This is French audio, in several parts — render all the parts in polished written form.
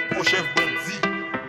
Au chef bandit.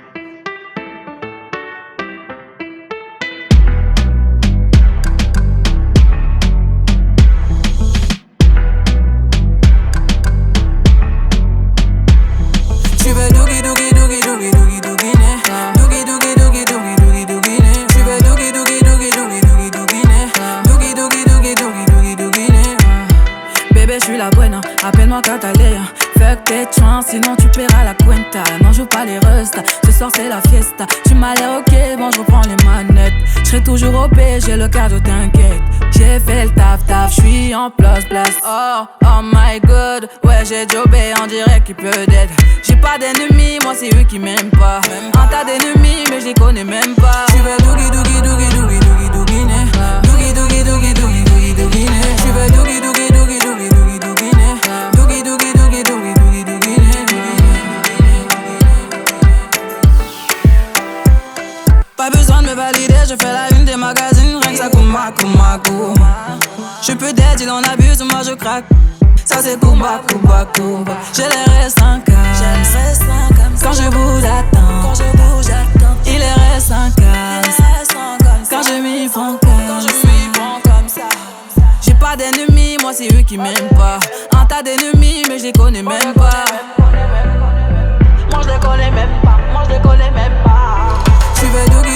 Tu veux dougi dougi dougi dougi dougi douginer. Dougi dougi dougi dougi dougi douginer. Tu veux dougi dougi dougi dougi dougi douginer. Dougi dougi dougi dougi dougi douginer. Bébé, je suis la buena, appelle-moi Catalina. Fuck tes chances, sinon tu paieras la cuenta. Non, joue pas les restas, ce soir c'est la fiesta. Tu m'as l'air ok, bon je reprends les manettes. J'serai toujours au P, j'ai le cadeau, t'inquiète. J'ai fait le taf, j'suis en place. Oh, oh my god, ouais j'ai jobé, on dirait qu'il peut d'être. J'ai pas d'ennemis, moi c'est eux qui m'aiment pas. Un tas d'ennemis, mais je les connais même pas. Tu veux dougi dougi dougi dougi dougi douginer. Dougi dougi dougi dougi dougi douginer. Tu veux dougi dougi dougi dougi dougi douginer. Dougi dougi dougi dougi dougi douginer. Pas besoin de me valider, je fais la une des magazines, rien que ça kouma. Je peux d'être, il en abuse, moi je craque. Ça c'est koumba. J'ai les restes en calme. Quand je bouge, attends. Il est reste en calme. Quand je m'y prends comme ça. J'ai pas d'ennemis, moi c'est eux qui m'aiment pas. Un tas d'ennemis, mais je les connais même pas. Moi je les connais même pas. Tu veux dougi